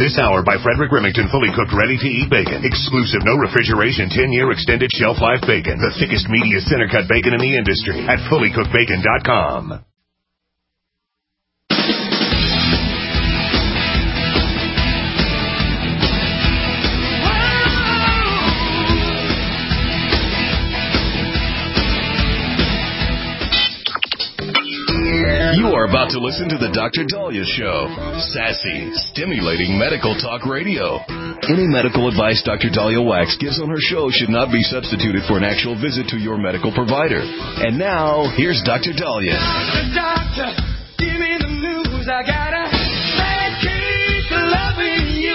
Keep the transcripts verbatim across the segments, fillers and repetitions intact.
This hour by Frederick Remington, fully cooked, ready-to-eat bacon. Exclusive, no refrigeration, ten-year extended shelf life bacon. The thickest, meatiest, center-cut bacon in the industry at fully cooked bacon dot com. You are about to listen to the Doctor Dahlia Show. Sassy, stimulating medical talk radio. Any medical advice Doctor Dahlia Wax gives on her show should not be substituted for an actual visit to your medical provider. And now, here's Doctor Dahlia. Doctor, doctor, give me the news. I gotta keep loving you.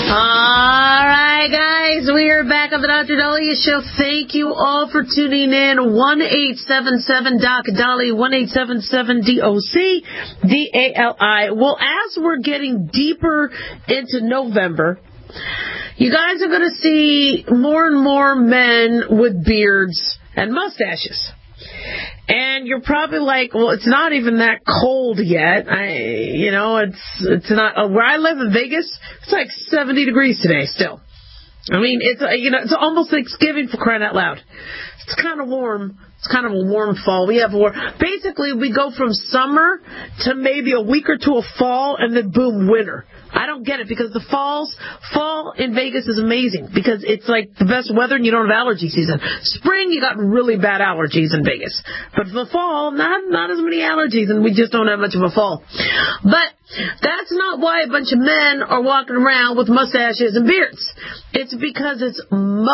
All right, guys, we are back on the Doctor Dahlia Show. Thank you all for tuning in. one eight seven seven D O C Dahlia, one eight seven seven D O C D A L I. Well, as we're getting deeper into November, you guys are going to see more and more men with beards and mustaches. And you're probably like, well, it's not even that cold yet. I, you know, it's it's not. Uh, where I live in Vegas, it's like seventy degrees today still. I mean, it's uh, you know, it's almost Thanksgiving, for crying out loud. It's kind of warm. It's kind of a warm fall. We have war. Basically, we go from summer to maybe a week or two of fall, and then boom, winter. I don't get it, because the falls, fall in Vegas is amazing because it's like the best weather and you don't have allergy season. Spring, you got really bad allergies in Vegas. But for the fall, not, not as many allergies, and we just don't have much of a fall. But that's not why a bunch of men are walking around with mustaches and beards. It's because it's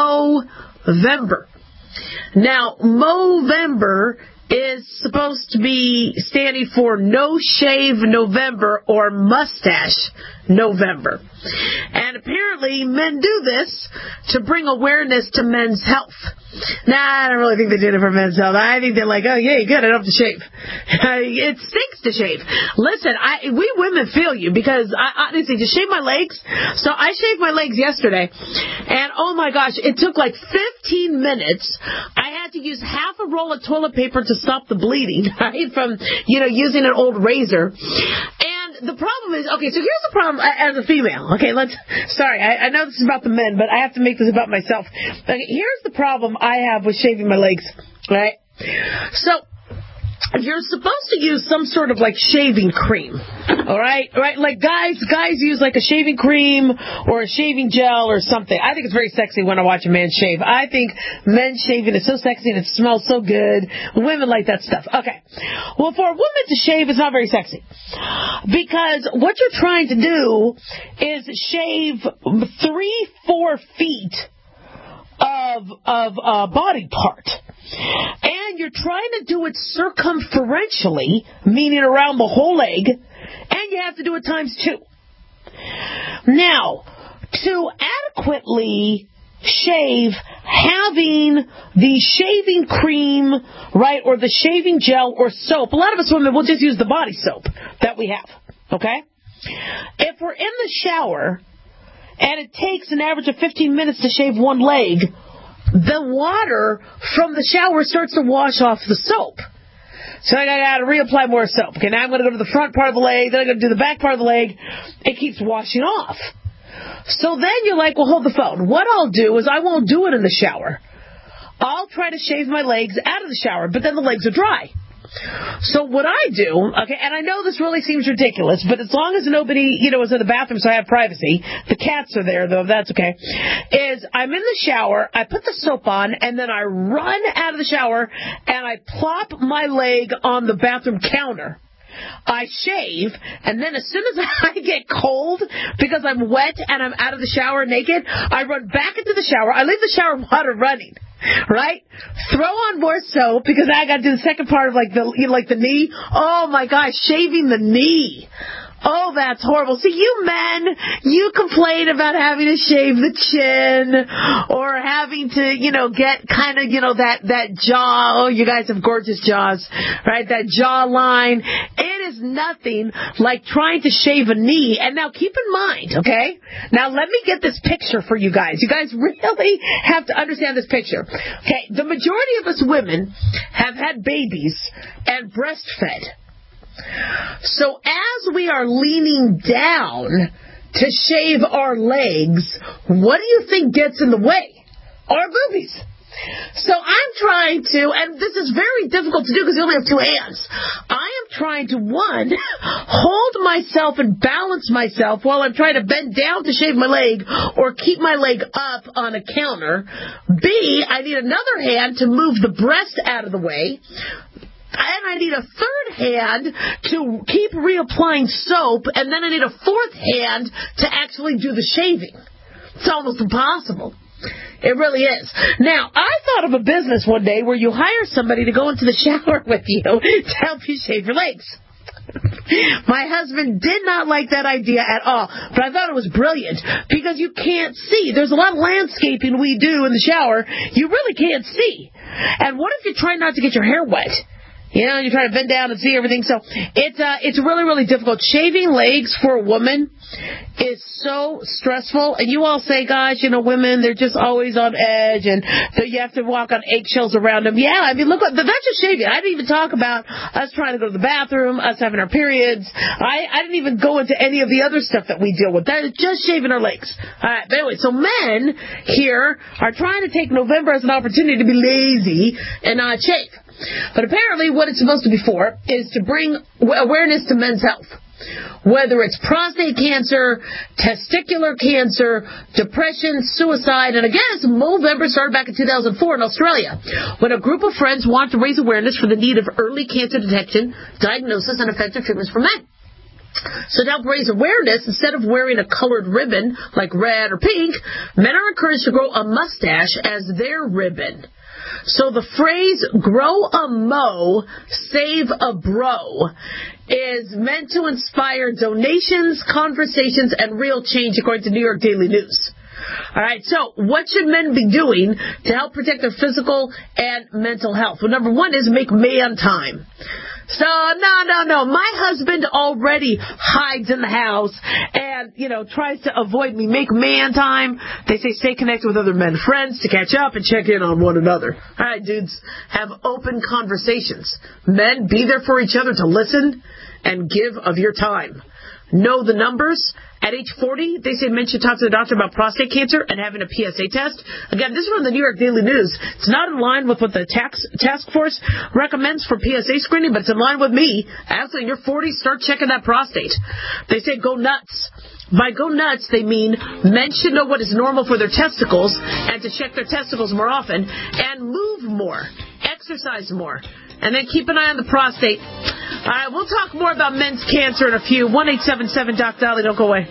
Movember. Now, Movember is supposed to be standing for No Shave November or Mustache November. And apparently men do this to bring awareness to men's health. Nah, I don't really think they did it for men's health. I think they're like, oh, yeah, good, I don't have to shave. It stinks to shave. Listen, I, we women feel you, because I honestly just shave my legs. So I shaved my legs yesterday, and oh my gosh, it took like fifteen minutes. I had to use half a roll of toilet paper to stop the bleeding, right, from, you know, using an old razor. And the problem is, okay, so here's the problem as a female. Okay, let's, sorry, I, I know this is about the men, but I have to make this about myself. Okay, here's the problem I have with shaving my legs, right? So, you're supposed to use some sort of like shaving cream, all right? Right? Like guys, guys use like a shaving cream or a shaving gel or something. I think it's very sexy when I watch a man shave. I think men shaving is so sexy and it smells so good. Women like that stuff. Okay. Well, for a woman to shave is not very sexy, because what you're trying to do is shave three, four feet of of a body part. And you're trying to do it circumferentially, meaning around the whole leg, and you have to do it times two. Now, to adequately shave, having the shaving cream, right, or the shaving gel or soap, a lot of us women will just use the body soap that we have, okay? If we're in the shower, and it takes an average of fifteen minutes to shave one leg, the water from the shower starts to wash off the soap. So I got to reapply more soap. Okay, now I'm going to go to the front part of the leg, then I'm going to do the back part of the leg. It keeps washing off. So then you're like, well, hold the phone. What I'll do is I won't do it in the shower. I'll try to shave my legs out of the shower, but then the legs are dry. So what I do, okay, and I know this really seems ridiculous, but as long as nobody, you know, is in the bathroom so I have privacy, the cats are there though, that's okay, is I'm in the shower, I put the soap on, and then I run out of the shower, and I plop my leg on the bathroom counter. I shave, and then as soon as I get cold, because I'm wet and I'm out of the shower naked, I run back into the shower. I leave the shower water running, right? Throw on more soap, because I got to do the second part of like the, you know, like the knee. Oh my gosh, shaving the knee. Oh, that's horrible. See, you men, you complain about having to shave the chin or having to, you know, get kind of, you know, that, that jaw. Oh, you guys have gorgeous jaws, right? That jawline. It is nothing like trying to shave a knee. And now keep in mind, okay? Now let me get this picture for you guys. You guys really have to understand this picture. Okay, the majority of us women have had babies and breastfed. So as we are leaning down to shave our legs, what do you think gets in the way? Our boobies. So I'm trying to, and this is very difficult to do because you only have two hands. I am trying to, one, hold myself and balance myself while I'm trying to bend down to shave my leg or keep my leg up on a counter. B, I need another hand to move the breast out of the way. And I need a third hand to keep reapplying soap, and then I need a fourth hand to actually do the shaving. It's almost impossible. It really is. Now, I thought of a business one day where you hire somebody to go into the shower with you to help you shave your legs. My husband did not like that idea at all, but I thought it was brilliant because you can't see. There's a lot of landscaping we do in the shower. You really can't see. And what if you try not to get your hair wet? You know, you're trying to bend down and see everything. So it's uh, it's really, really difficult. Shaving legs for a woman is so stressful. And you all say, gosh, you know, women, they're just always on edge and so you have to walk on eggshells around them. Yeah, I mean, look, that's just shaving. I didn't even talk about us trying to go to the bathroom, us having our periods. I, I didn't even go into any of the other stuff that we deal with. That is just shaving our legs. All right, but anyway, so men here are trying to take November as an opportunity to be lazy and not shave. But apparently what it's supposed to be for is to bring awareness to men's health. Whether it's prostate cancer, testicular cancer, depression, suicide, and again, it's Movember started back in two thousand four in Australia, when a group of friends want to raise awareness for the need of early cancer detection, diagnosis, and effective treatments for men. So to help raise awareness, instead of wearing a colored ribbon like red or pink, men are encouraged to grow a mustache as their ribbon. So the phrase, grow a mo, save a bro, is meant to inspire donations, conversations, and real change, according to New York Daily News. All right, so what should men be doing to help protect their physical and mental health? Well, number one is make man time. So, no, no, no. My husband already hides in the house and, you know, tries to avoid me. Make man time. They say stay connected with other men friends to catch up and check in on one another. All right, dudes, have open conversations. Men, be there for each other to listen and give of your time. Know the numbers. At age forty, they say men should talk to the doctor about prostate cancer and having a P S A test. Again, this is from the New York Daily News. It's not in line with what the tax, task force recommends for P S A screening, but it's in line with me. Actually, in your forties, start checking that prostate. They say go nuts. By go nuts, they mean men should know what is normal for their testicles and to check their testicles more often and move more, exercise more, and then keep an eye on the prostate. All right, we'll talk more about men's cancer in a few. one eight seven seven Doc Dolly. Don't go away.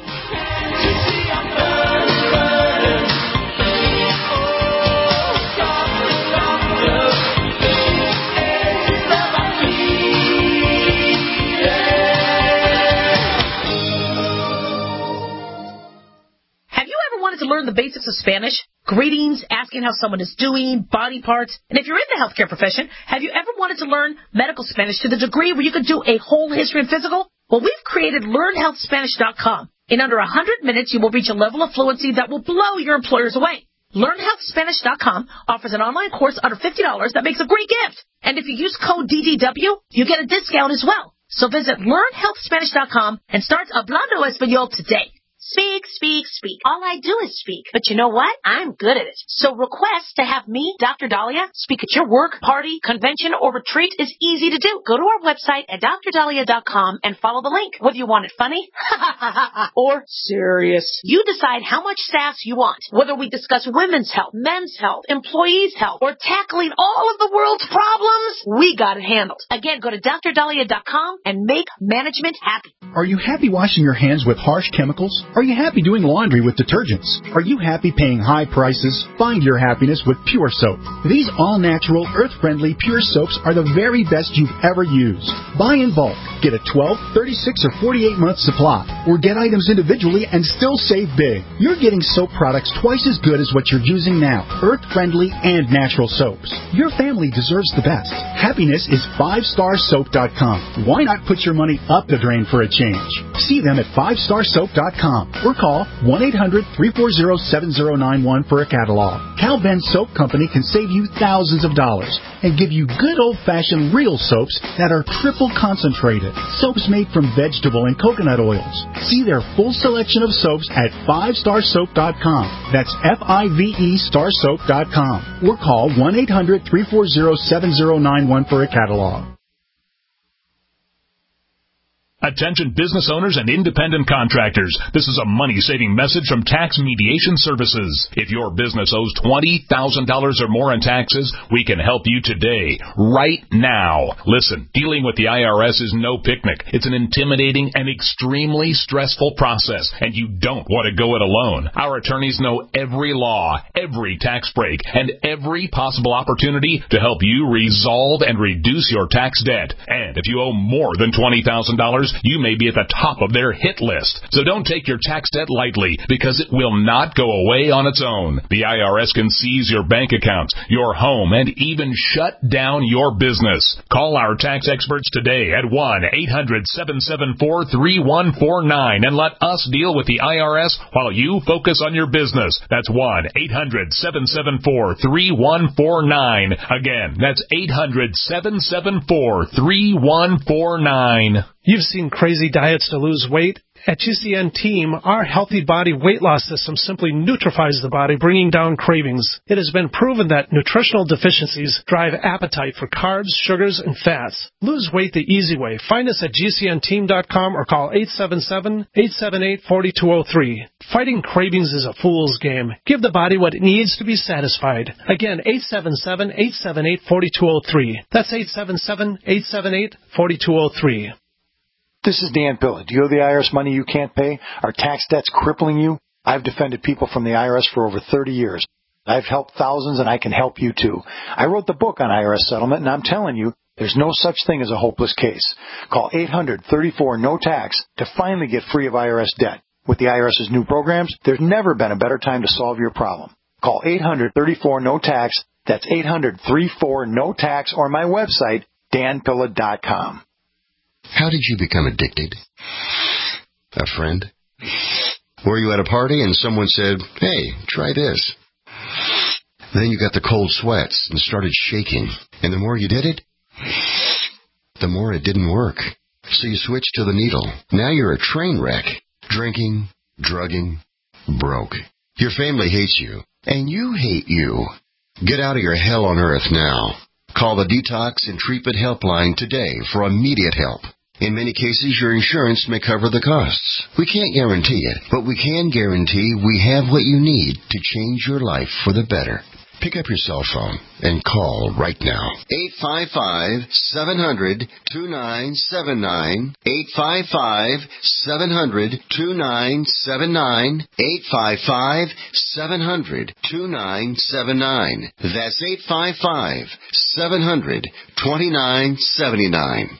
To learn the basics of Spanish, greetings, asking how someone is doing, body parts, and if you're in the healthcare profession, have you ever wanted to learn medical Spanish to the degree where you could do a whole history and physical? Well, we've created learn health spanish dot com. In under one hundred minutes, you will reach a level of fluency that will blow your employers away. learn health spanish dot com offers an online course under fifty dollars that makes a great gift. And if you use code D D W, you get a discount as well. So visit learn health spanish dot com and start Hablando Español today. Speak, speak, speak. All I do is speak. But you know what? I'm good at it. So request to have me, Doctor Dahlia, speak at your work, party, convention, or retreat is easy to do. Go to our website at dr dahlia dot com and follow the link. Whether you want it funny or serious, you decide how much sass you want. Whether we discuss women's health, men's health, employees' health, or tackling all of the world's problems, we got it handled. Again, go to dr dahlia dot com and make management happy. Are you happy washing your hands with harsh chemicals? Are you happy doing laundry with detergents? Are you happy paying high prices? Find your happiness with Pure Soap. These all-natural, earth-friendly Pure Soaps are the very best you've ever used. Buy in bulk. Get a twelve, thirty-six, or forty-eight month supply. Or get items individually and still save big. You're getting soap products twice as good as what you're using now. Earth-friendly and natural soaps. Your family deserves the best. Happiness is five star soap dot com. Why not put your money up the drain for a change? See them at five star soap dot com or call one one eight hundred, three four zero, seven zero nine one for a catalog. Cal Ben Soap Company can save you thousands of dollars and give you good old-fashioned real soaps that are triple concentrated. Soaps made from vegetable and coconut oils. See their full selection of soaps at five star soap dot com. That's F I V E star soap dot com. Or call one eight hundred, three four zero, seven zero nine one for a catalog. Attention business owners and independent contractors. This is a money-saving message from Tax Mediation Services. If your business owes twenty thousand dollars or more in taxes, we can help you today, right now. Listen, dealing with the I R S is no picnic. It's an intimidating and extremely stressful process, and you don't want to go it alone. Our attorneys know every law, every tax break, and every possible opportunity to help you resolve and reduce your tax debt. And if you owe more than twenty thousand dollars, you may be at the top of their hit list. So don't take your tax debt lightly, because it will not go away on its own. The I R S can seize your bank accounts, your home, and even shut down your business. Call our tax experts today at one eight hundred, seven seven four, three one four nine and let us deal with the I R S while you focus on your business. That's one eight hundred, seven seven four, three one four nine. Again, that's eight hundred, seven seven four, three one four nine. You've seen crazy diets to lose weight. At G C N Team, our Healthy Body Weight Loss System simply neutralizes the body, bringing down cravings. It has been proven that nutritional deficiencies drive appetite for carbs, sugars, and fats. Lose weight the easy way. Find us at G C N team dot com or call eight seven seven, eight seven eight, four two zero three. Fighting cravings is a fool's game. Give the body what it needs to be satisfied. Again, eight seven seven, eight seven eight, four two zero three. That's eight seven seven, eight seven eight, four two zero three. This is Dan Pilla. Do you owe the I R S money you can't pay? Are tax debts crippling you? I've defended people from the I R S for over thirty years. I've helped thousands, and I can help you too. I wrote the book on I R S settlement, and I'm telling you, there's no such thing as a hopeless case. Call eight hundred, thirty-four, no tax to finally get free of I R S debt. With the IRS's new programs, there's never been a better time to solve your problem. Call eight hundred, thirty-four, no tax. That's eight hundred, thirty-four, no tax, or my website, dan pilla dot com. How did you become addicted? A friend? Were you at a party and someone said, hey, try this? Then you got the cold sweats and started shaking. And the more you did it, the more it didn't work. So you switched to the needle. Now you're a train wreck. Drinking, drugging, broke. Your family hates you, and you hate you. Get out of your hell on earth now. Call the Detox and Treatment Helpline today for immediate help. In many cases, your insurance may cover the costs. We can't guarantee it, but we can guarantee we have what you need to change your life for the better. Pick up your cell phone and call right now. eight five five, seven hundred, two nine seven nine. eight five five, seven hundred, two nine seven nine. eight five five, seven hundred, two nine seven nine. That's eight five five, seven hundred, two nine seven nine.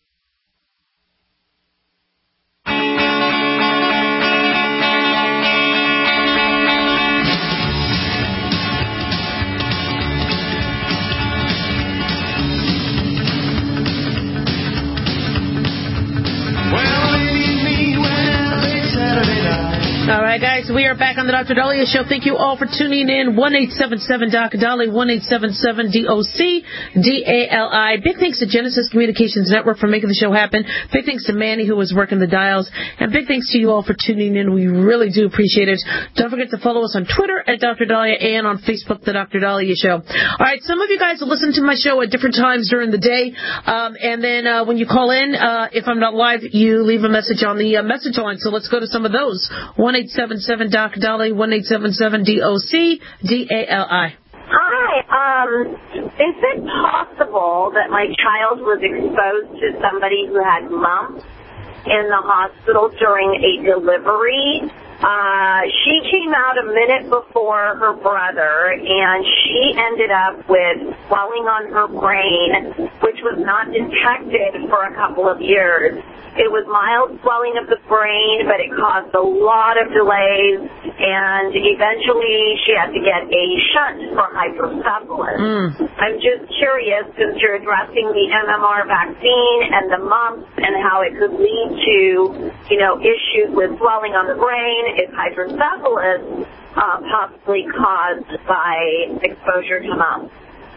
All right, guys, we are back on the Doctor Dahlia Show. Thank you all for tuning in. one eight seven seven D O C Dolly, one eight seven seven D O C D A L I. Big thanks to Genesis Communications Network for making the show happen. Big thanks to Manny, who was working the dials. And big thanks to you all for tuning in. We really do appreciate it. Don't forget to follow us on Twitter at Doctor Dahlia and on Facebook, The Doctor Dahlia Show. All right, some of you guys listen to my show at different times during the day. Um, and then uh, when you call in, uh, if I'm not live, you leave a message on the uh, message line. So let's go to some of those. one eight seven seven D O C Dolly, one eight seven seven D O C D A L I. Hi. Um, is it possible that my child was exposed to somebody who had lumps in the hospital during a delivery? Uh, she came out a minute before her brother, and she ended up with swelling on her brain, which was not detected for a couple of years. It was mild swelling of the brain, but it caused a lot of delays and eventually she had to get a shunt for hydrocephalus. Mm. I'm just curious, since you're addressing the M M R vaccine and the mumps and how it could lead to, you know, issues with swelling on the brain, is hydrocephalus uh, possibly caused by exposure to mumps?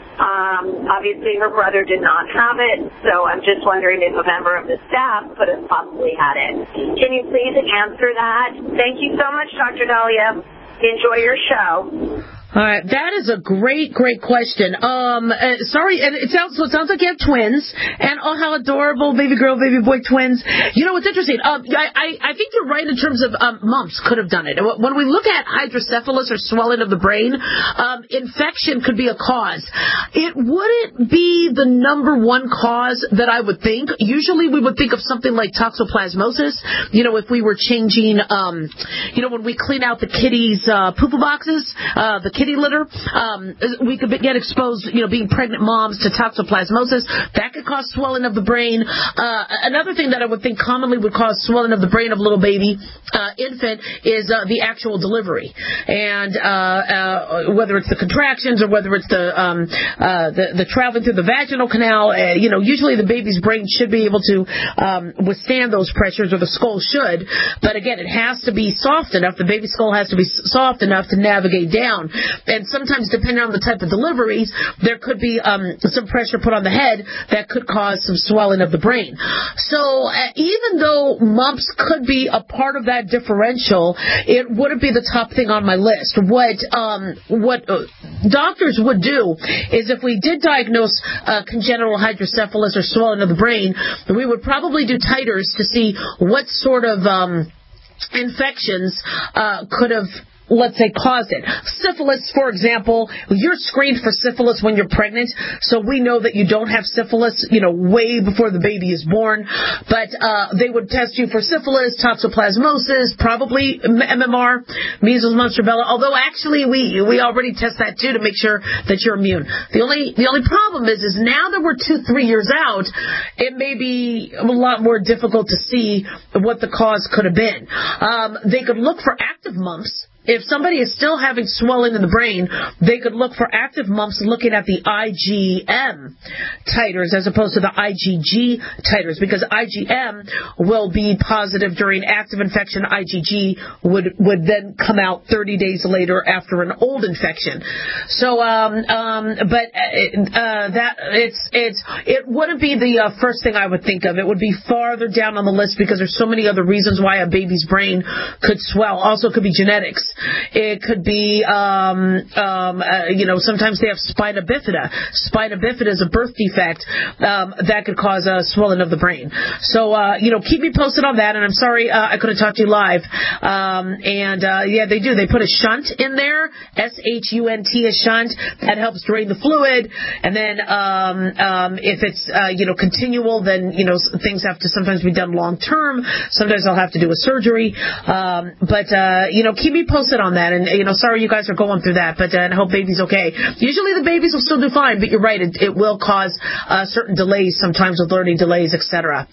Um, obviously, her brother did not have it, so I'm just wondering if a member of the staff could have possibly had it. Can you please answer that? Thank you so much, Doctor Dahlia. Enjoy your show. All right, that is a great, great question. Um, uh, sorry, and it sounds so it sounds like you have twins, and oh, how adorable, baby girl, baby boy twins. You know, it's interesting. Um, I, I, I think you're right in terms of um, mumps could have done it. When we look at hydrocephalus or swelling of the brain, um, infection could be a cause. It wouldn't be the number one cause that I would think. Usually, we would think of something like toxoplasmosis. You know, if we were changing, um, you know, when we clean out the kitties' uh, poo-poo boxes, uh, the kitty litter, um, we could get exposed, you know, being pregnant moms to toxoplasmosis. That could cause swelling of the brain. Uh, another thing that I would think commonly would cause swelling of the brain of a little baby, uh, infant, is uh, the actual delivery. And uh, uh, whether it's the contractions or whether it's the, um, uh, the, the traveling through the vaginal canal, uh, you know, usually the baby's brain should be able to um, withstand those pressures, or the skull should. But again, it has to be soft enough. The baby's skull has to be soft enough to navigate down. And sometimes, depending on the type of deliveries, there could be um, some pressure put on the head that could cause some swelling of the brain. So uh, even though mumps could be a part of that differential, it wouldn't be the top thing on my list. What um, what uh, doctors would do is, if we did diagnose uh, congenital hydrocephalus or swelling of the brain, we would probably do titers to see what sort of um, infections uh, could have, let's say, caused it. Syphilis, for example, you're screened for syphilis when you're pregnant, so we know that you don't have syphilis, you know, way before the baby is born. But uh, they would test you for syphilis, toxoplasmosis, probably M M R, measles, mumps, rubella. Although actually we we already test that too to make sure that you're immune. The only the only problem is is now that we're two three years out, it may be a lot more difficult to see what the cause could have been. Um, they could look for active mumps. If somebody is still having swelling in the brain, they could look for active mumps looking at the I G M titers as opposed to the I G G titers, because I G M will be positive during active infection. I G G would would then come out thirty days later after an old infection. So, um, um, but uh, that it's it's it wouldn't be the uh, first thing I would think of. It would be farther down on the list because there's so many other reasons why a baby's brain could swell. Also, it could be genetics. It could be, um, um, uh, you know, sometimes they have spina bifida. Spina bifida is a birth defect um, that could cause a swelling of the brain. So, uh, you know, keep me posted on that. And I'm sorry uh, I couldn't talk to you live. Um, and, uh, yeah, they do. They put a shunt in there, S H U N T, a shunt. That helps drain the fluid. And then um, um, if it's, uh, you know, continual, then, you know, things have to sometimes be done long term. Sometimes I'll have to do a surgery. Um, but, uh, you know, keep me posted on that. And, you know, sorry you guys are going through that, but uh, I hope baby's okay. Usually the babies will still do fine, but you're right, it, it will cause uh, certain delays, sometimes with learning delays, et cetera.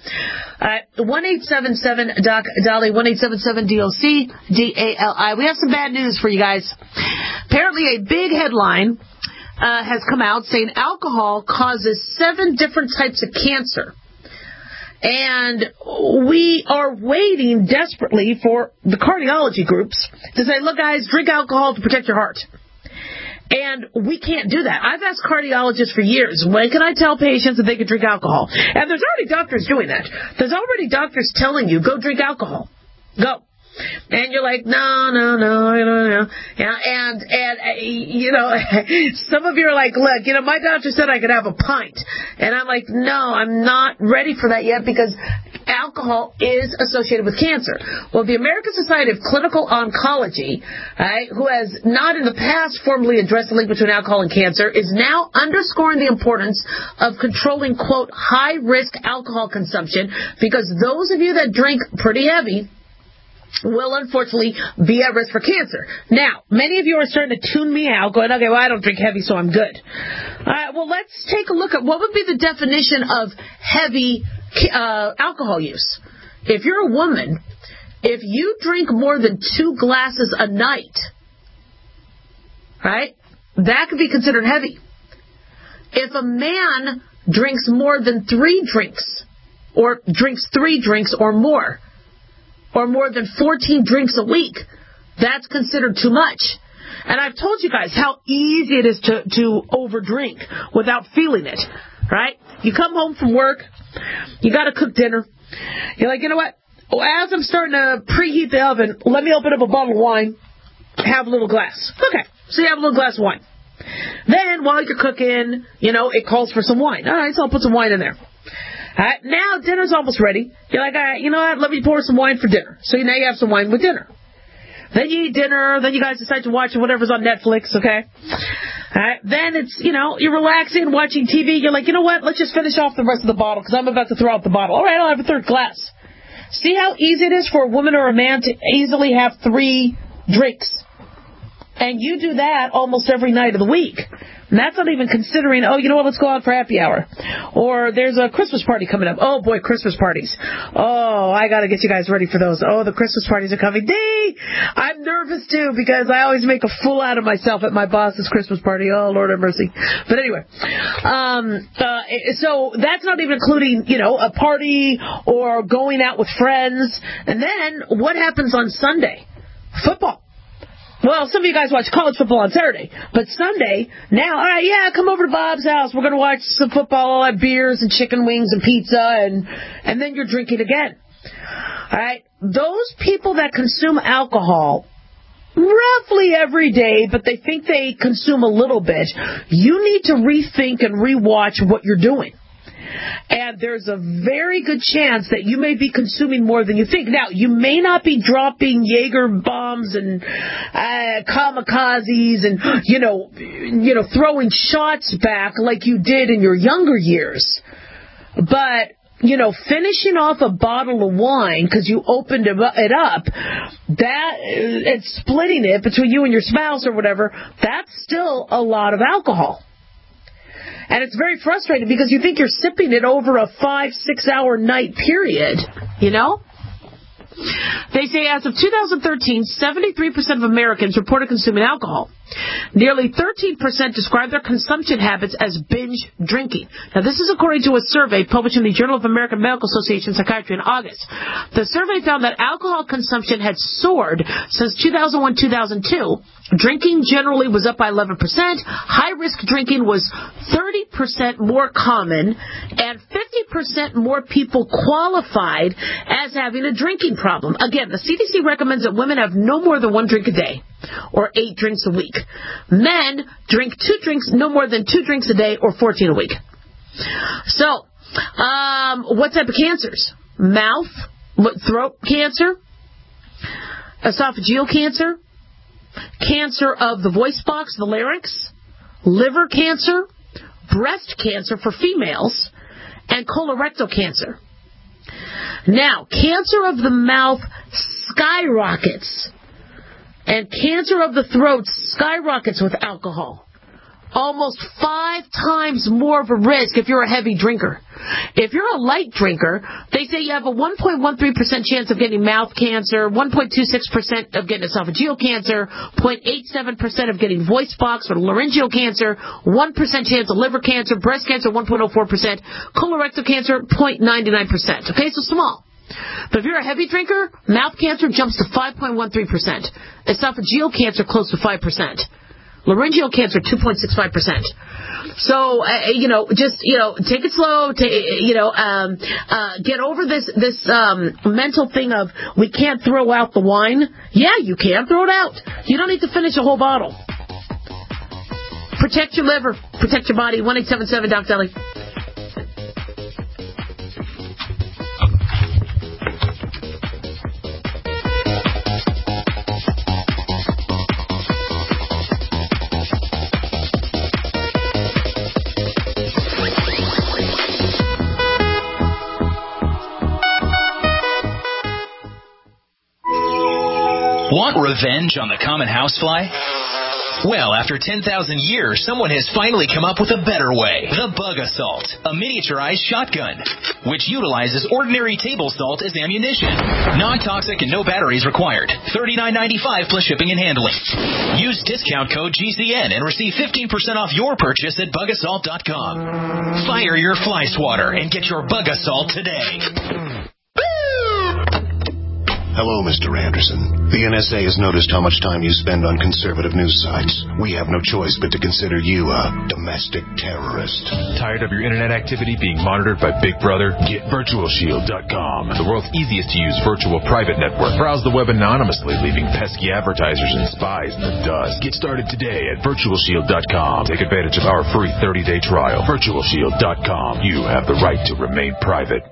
Uh, one eight seven seven Doc Dolly, one eight seven seven D O C D A L I. We have some bad news for you guys. Apparently a big headline uh, has come out saying alcohol causes seven different types of cancer. And we are waiting desperately for the cardiology groups to say, look, guys, drink alcohol to protect your heart. And we can't do that. I've asked cardiologists for years, when can I tell patients that they can drink alcohol? And there's already doctors doing that. There's already doctors telling you, go drink alcohol. Go. And you're like, no, no, no, I don't know. Yeah, and, and, uh, you know, some of you are like, look, you know, my doctor said I could have a pint. And I'm like, no, I'm not ready for that yet because alcohol is associated with cancer. Well, the American Society of Clinical Oncology, right, who has not in the past formally addressed the link between alcohol and cancer, is now underscoring the importance of controlling, quote, high-risk alcohol consumption, because those of you that drink pretty heavy will unfortunately be at risk for cancer. Now, many of you are starting to tune me out, going, okay, well, I don't drink heavy, so I'm good. All right, well, let's take a look at what would be the definition of heavy uh, alcohol use. If you're a woman If you drink more than two glasses a night, right, that could be considered heavy. If a man drinks more than three drinks, or drinks three drinks or more, or more than fourteen drinks a week, that's considered too much. And I've told you guys how easy it is to, to overdrink without feeling it, right? You come home from work, you got to cook dinner. You're like, you know what? As I'm starting to preheat the oven, let me open up a bottle of wine, have a little glass. Okay, so you have a little glass of wine. Then, while you're cooking, you know, it calls for some wine. All right, so I'll put some wine in there. All right, now dinner's almost ready. You're like, all right, you know what? Let me pour some wine for dinner. So now you have some wine with dinner. Then you eat dinner. Then you guys decide to watch whatever's on Netflix, okay? All right, then it's, you know, you're relaxing, watching T V. You're like, you know what? Let's just finish off the rest of the bottle because I'm about to throw out the bottle. All right, I'll have a third glass. See how easy it is for a woman or a man to easily have three drinks. And you do that almost every night of the week. And that's not even considering, oh, you know what, let's go out for happy hour. Or there's a Christmas party coming up. Oh, boy, Christmas parties. Oh, I got to get you guys ready for those. Oh, the Christmas parties are coming. Dee! I'm nervous, too, because I always make a fool out of myself at my boss's Christmas party. Oh, Lord have mercy. But anyway, um, uh, so that's not even including, you know, a party or going out with friends. And then what happens on Sunday? Football. Well, some of you guys watch college football on Saturday, but Sunday, now, all right, yeah, come over to Bob's house. We're going to watch some football. I'll have beers and chicken wings and pizza, and, and then you're drinking again. All right, those people that consume alcohol roughly every day, but they think they consume a little bit, you need to rethink and rewatch what you're doing. And there's a very good chance that you may be consuming more than you think. Now, you may not be dropping Jaeger bombs and uh, kamikazes and, you know, you know, throwing shots back like you did in your younger years. But, you know, finishing off a bottle of wine because you opened it up, that, and splitting it between you and your spouse or whatever, that's still a lot of alcohol. And it's very frustrating because you think you're sipping it over a five, six hour night period, you know? They say as of two thousand thirteen, seventy-three percent of Americans reported consuming alcohol. Nearly thirteen percent describe their consumption habits as binge drinking. Now, this is according to a survey published in the Journal of American Medical Association Psychiatry in August. The survey found that alcohol consumption had soared since two thousand one to two thousand two. Drinking generally was up by eleven percent. High-risk drinking was thirty percent more common, and fifty percent more people qualified as having a drinking problem. Again, the C D C recommends that women have no more than one drink a day, or eight drinks a week. Men drink two drinks, no more than two drinks a day, or fourteen a week. So, um, what type of cancers? Mouth, throat cancer, esophageal cancer, cancer of the voice box, the larynx, liver cancer, breast cancer for females, and colorectal cancer. Now, cancer of the mouth skyrockets, and cancer of the throat skyrockets with alcohol. Almost five times more of a risk if you're a heavy drinker. If you're a light drinker, they say you have a one point one three percent chance of getting mouth cancer, one point two six percent of getting esophageal cancer, zero point eight seven percent of getting voice box or laryngeal cancer, one percent chance of liver cancer, breast cancer, one point zero four percent, colorectal cancer, zero point nine nine percent. Okay, so small. But if you're a heavy drinker, mouth cancer jumps to five point one three percent. Esophageal cancer close to five percent. Laryngeal cancer, two point six five percent. So, uh, you know, just, you know, take it slow, ta- you know, um, uh, get over this, this, um, mental thing of we can't throw out the wine. Yeah, you can throw it out. You don't need to finish a whole bottle. Protect your liver. Protect your body. one eight seven seven Doc Deli. Want revenge on the common housefly? Well, after ten thousand years, someone has finally come up with a better way. The Bug Assault, a miniaturized shotgun, which utilizes ordinary table salt as ammunition. Non-toxic and no batteries required. thirty-nine ninety-five plus shipping and handling. Use discount code G C N and receive fifteen percent off your purchase at bug assault dot com. Fire your fly swatter and get your Bug Assault today. Hello, Mister Anderson. The N S A has noticed how much time you spend on conservative news sites. We have no choice but to consider you a domestic terrorist. Tired of your internet activity being monitored by Big Brother? Get virtual shield dot com, the world's easiest to use virtual private network. Browse the web anonymously, leaving pesky advertisers and spies in the dust. Get started today at virtual shield dot com. Take advantage of our free thirty-day trial. virtual shield dot com. You have the right to remain private.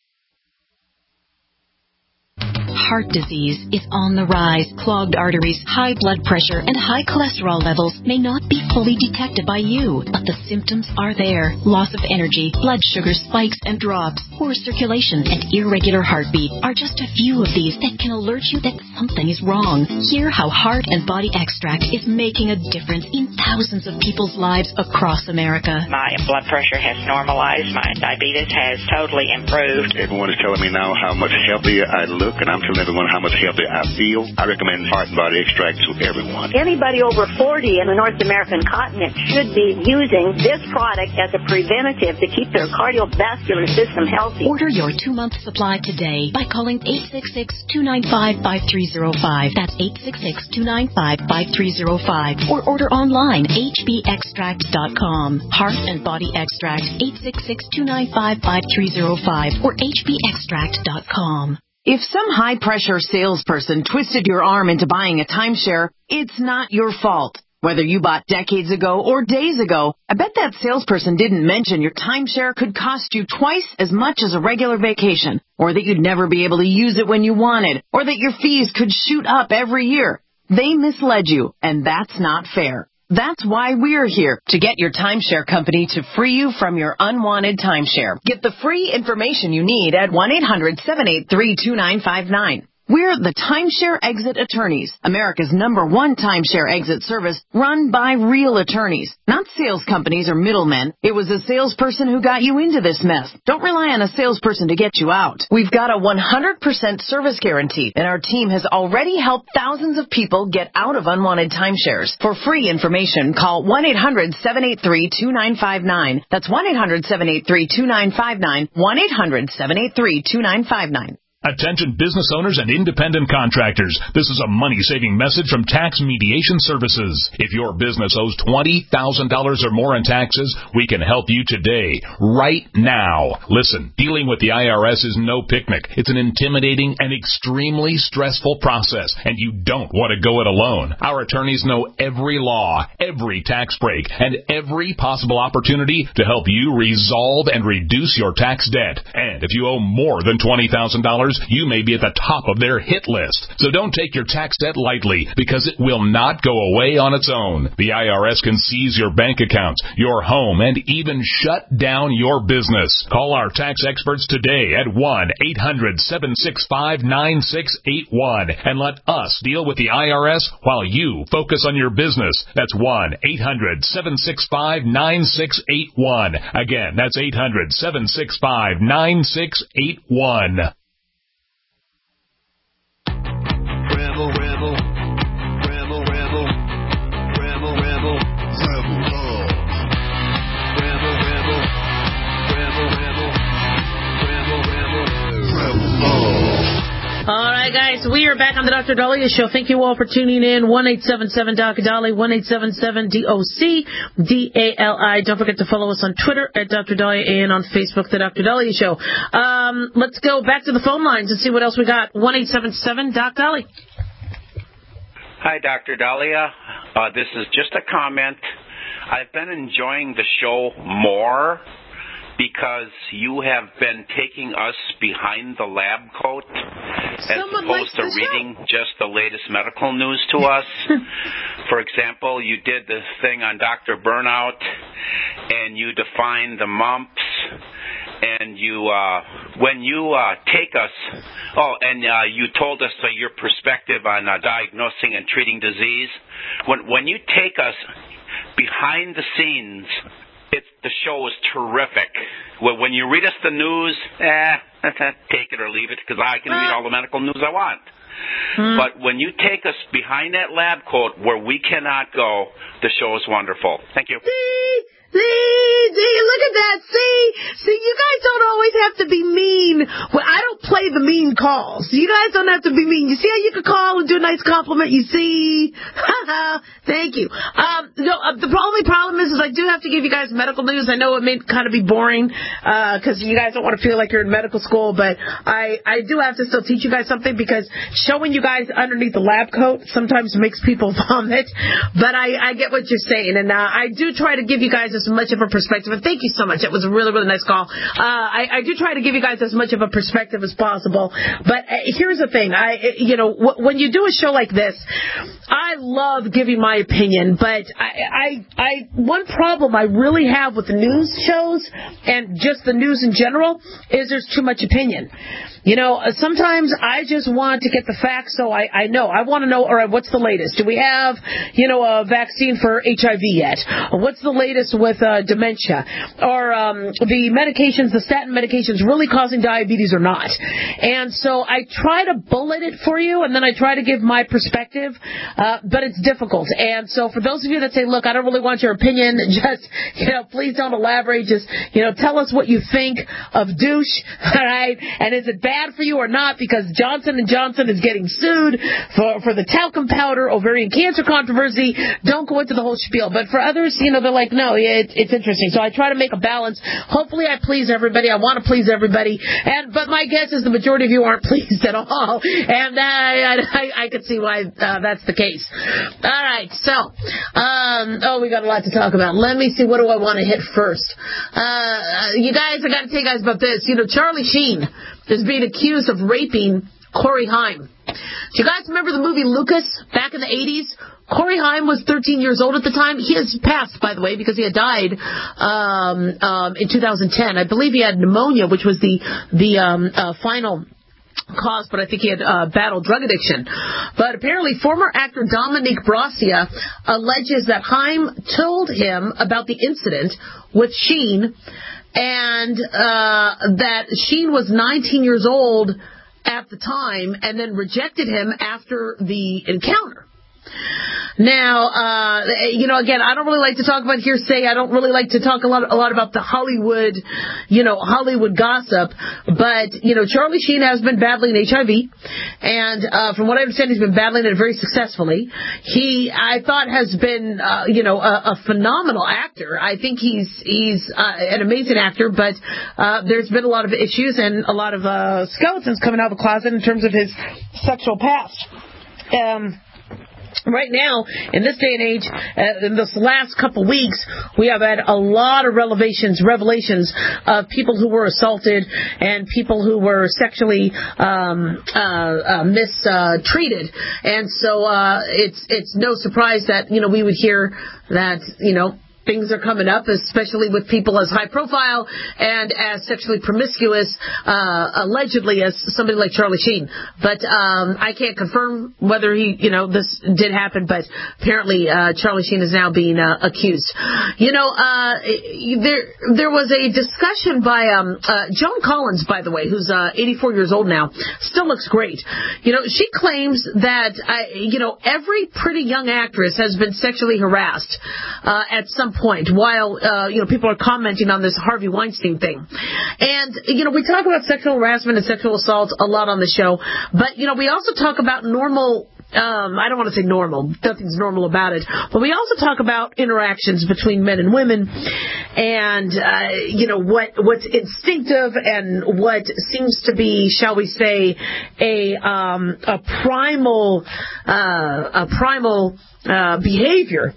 Heart disease is on the rise. Clogged arteries, high blood pressure, and high cholesterol levels may not be fully detected by you, but the symptoms are there. Loss of energy, blood sugar spikes and drops, poor circulation, and irregular heartbeat are just a few of these that can alert you that something is wrong. Hear how Heart and Body Extract is making a difference in thousands of people's lives across America. My blood pressure has normalized. My diabetes has totally improved. Everyone is telling me now how much healthier I look, and I'm telling everyone how much healthier I feel. I recommend Heart and Body Extract to everyone. Anybody over forty in the North American continent should be using this product as a preventative to keep their cardiovascular system healthy. Order your two-month supply today by calling eight six six, two nine five, five three zero five. That's eight six six, two nine five, five three zero five. Or order online, h b extract dot com. Heart and Body Extract, eight six six, two nine five, five three zero five or h b extract dot com. If some high-pressure salesperson twisted your arm into buying a timeshare, it's not your fault. Whether you bought decades ago or days ago, I bet that salesperson didn't mention your timeshare could cost you twice as much as a regular vacation, or that you'd never be able to use it when you wanted, or that your fees could shoot up every year. They misled you, and that's not fair. That's why we're here, to get your timeshare company to free you from your unwanted timeshare. Get the free information you need at one eight hundred, seven eight three, two nine five nine. We're the Timeshare Exit Attorneys, America's number one timeshare exit service run by real attorneys, not sales companies or middlemen. It was a salesperson who got you into this mess. Don't rely on a salesperson to get you out. We've got a one hundred percent service guarantee, and our team has already helped thousands of people get out of unwanted timeshares. For free information, call one eight hundred, seven eight three, two nine five nine. That's one eight hundred, seven eight three, two nine five nine, one eight hundred, seven eight three, two nine five nine. Attention business owners and independent contractors. This is a money-saving message from Tax Mediation Services. If your business owes twenty thousand dollars or more in taxes, we can help you today, right now. Listen, dealing with the I R S is no picnic. It's an intimidating and extremely stressful process, and you don't want to go it alone. Our attorneys know every law, every tax break, and every possible opportunity to help you resolve and reduce your tax debt. And if you owe more than twenty thousand dollars, you may be at the top of their hit list. So don't take your tax debt lightly, because it will not go away on its own. The I R S can seize your bank accounts, your home, and even shut down your business. Call our tax experts today at one eight hundred, seven six five, nine six eight one and let us deal with the I R S while you focus on your business. That's one eight hundred, seven six five, nine six eight one. Again, that's eight hundred, seven six five, nine six eight one. Rebel, rebel, rebel, rebel, rebel, rebel, rebel love. Rebel, rebel, rebel, rebel, rebel, rebel, rebel love. All right, guys, we are back on the Doctor Dahlia Show. Thank you all for tuning in. one eight seven seven D O C Dali, one eight seven seven D O C D A L I. Don't forget to follow us on Twitter at Doctor Dahlia and on Facebook, The Doctor Dahlia Show. Um, let's go back to the phone lines and see what else we got. one eight seven seven D O C Dali. Hi, Doctor Dahlia. Uh, this is just a comment. I've been enjoying the show more because you have been taking us behind the lab coat as Someone opposed to reading show. just the latest medical news to us. For example, you did this thing on Doctor Burnout, and you defined the mumps and you, uh, when you uh, take us, oh, and uh, you told us uh, your perspective on uh, diagnosing and treating disease. When when you take us behind the scenes, it's the show is terrific. When when you read us the news, eh, take it or leave it, because I can read all the medical news I want. Hmm. But when you take us behind that lab coat where we cannot go, the show is wonderful. Thank you. See? See, see, look at that. See, see, you guys don't always have to be mean. Well, I don't play the mean calls. You guys don't have to be mean. You see how you can call and do a nice compliment? You see? Thank you. Um, no, uh, the only problem is, is I do have to give you guys medical news. I know it may kind of be boring, uh, cause you guys don't want to feel like you're in medical school, but I, I do have to still teach you guys something, because showing you guys underneath the lab coat sometimes makes people vomit. But I, I get what you're saying, and, uh, I do try to give you guys a as much of a perspective, and thank you so much. That was a really, really nice call. Uh, I, I do try to give you guys as much of a perspective as possible, but uh, here's the thing. I, you know, w- when you do a show like this, I love giving my opinion, but I, I, I, one problem I really have with the news shows and just the news in general is there's too much opinion. You know, sometimes I just want to get the facts, so I, I know. I want to know, all right, what's the latest? Do we have, you know, a vaccine for H I V yet? What's the latest with uh, dementia? Or um, the medications, the statin medications, really causing diabetes or not? And so I try to bullet it for you, and then I try to give my perspective, uh, but it's difficult. And so for those of you that say, look, I don't really want your opinion, just, you know, please don't elaborate. Just, you know, tell us what you think of douche, all right? And is it bad for you or not, because Johnson and Johnson is getting sued for, for the talcum powder ovarian cancer controversy. Don't go into the whole spiel. But for others, you know, they're like, no, it, it's interesting. So I try to make a balance. Hopefully I please everybody. I want to please everybody. And But my guess is the majority of you aren't pleased at all. And uh, I, I could see why uh, that's the case. All right. So, um, oh, we got a lot to talk about. Let me see. What do I want to hit first? Uh, you guys, I got to tell you guys about this. You know, Charlie Sheen is being accused of raping Corey Haim. Do you guys remember the movie Lucas back in the eighties? Corey Haim was thirteen years old at the time. He has passed, by the way, because he had died um, um, in two thousand ten. I believe he had pneumonia, which was the the um, uh, final cause, but I think he had uh, battled drug addiction. But apparently former actor Dominique Brassia alleges that Haim told him about the incident with Sheen, and uh, that Sheen was nineteen years old at the time and then rejected him after the encounter. Now, uh, you know, again, I don't really like to talk about hearsay. I don't really like to talk a lot, a lot about the Hollywood, you know, Hollywood gossip. But, you know, Charlie Sheen has been battling H I V. And, uh, from what I understand, he's been battling it very successfully. He, I thought, has been, uh, you know, a, a phenomenal actor. I think he's, he's, uh, an amazing actor, but, uh, there's been a lot of issues and a lot of, uh, skeletons coming out of the closet in terms of his sexual past. Um, Right now, in this day and age, uh, in this last couple weeks, we have had a lot of revelations, revelations of people who were assaulted and people who were sexually um, uh, uh, mistreated. And so uh, it's it's no surprise that, you know, we would hear that, you know, things are coming up, especially with people as high profile and as sexually promiscuous, uh, allegedly, as somebody like Charlie Sheen. But um, I can't confirm whether he, you know, this did happen, but apparently uh, Charlie Sheen is now being uh, accused. You know, uh, there there was a discussion by um, uh, Joan Collins, by the way, who's uh, eighty-four years old now, still looks great. You know, she claims that, uh, you know, every pretty young actress has been sexually harassed uh, at some point while, uh, you know, people are commenting on this Harvey Weinstein thing. And, you know, we talk about sexual harassment and sexual assault a lot on the show, but, you know, we also talk about normal, um, I don't want to say normal, nothing's normal about it, but we also talk about interactions between men and women and, uh, you know, what what's instinctive and what seems to be, shall we say, a, um, a primal, uh, a primal, uh, behavior.